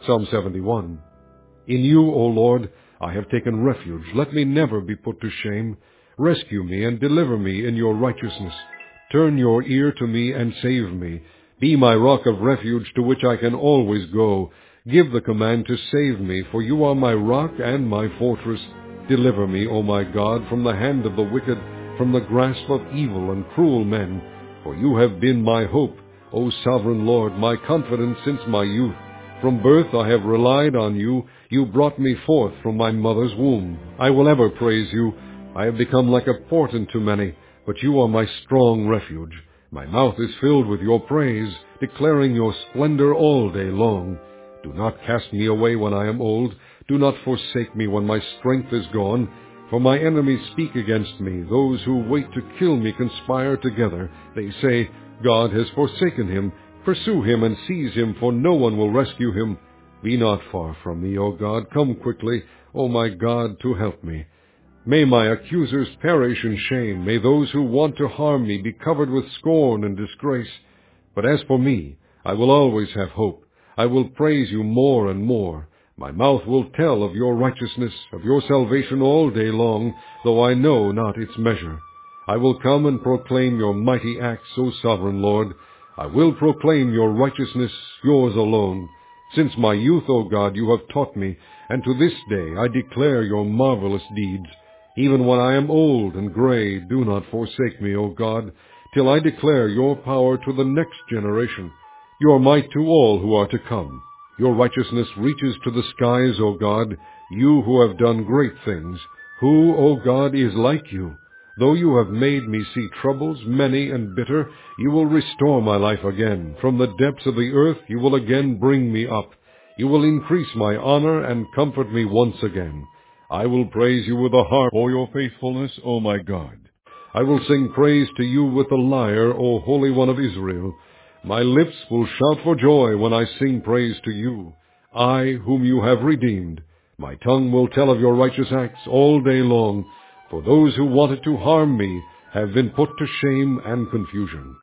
Psalm 71. In you, O Lord, I have taken refuge. Let me never be put to shame. Rescue me and deliver me in your righteousness. Turn your ear to me and save me. Be my rock of refuge to which I can always go. Give the command to save me, for you are my rock and my fortress. Deliver me, O my God, from the hand of the wicked, from the grasp of evil and cruel men. For you have been my hope, O sovereign Lord, my confidence since my youth. From birth I have relied on you. You brought me forth from my mother's womb. I will ever praise you. I have become like a portent to many, but you are my strong refuge. My mouth is filled with your praise, declaring your splendor all day long. Do not cast me away when I am old. Do not forsake me when my strength is gone. For my enemies speak against me. Those who wait to kill me conspire together. They say, God has forsaken him. Pursue him and seize him, for no one will rescue him. Be not far from me, O God. Come quickly, O my God, to help me. May my accusers perish in shame. May those who want to harm me be covered with scorn and disgrace. But as for me, I will always have hope. I will praise you more and more. My mouth will tell of your righteousness, of your salvation all day long, though I know not its measure. I will come and proclaim your mighty acts, O sovereign Lord. I will proclaim your righteousness, yours alone. Since my youth, O God, you have taught me, and to this day I declare your marvelous deeds. Even when I am old and gray, do not forsake me, O God, till I declare your power to the next generation, your might to all who are to come. Your righteousness reaches to the skies, O God, you who have done great things. Who, O God, is like you? Though you have made me see troubles many and bitter, you will restore my life again. From the depths of the earth you will again bring me up. You will increase my honor and comfort me once again. I will praise you with a harp for your faithfulness, O my God. I will sing praise to you with the lyre, O Holy One of Israel. My lips will shout for joy when I sing praise to you, I whom you have redeemed. My tongue will tell of your righteous acts all day long, for those who wanted to harm me have been put to shame and confusion.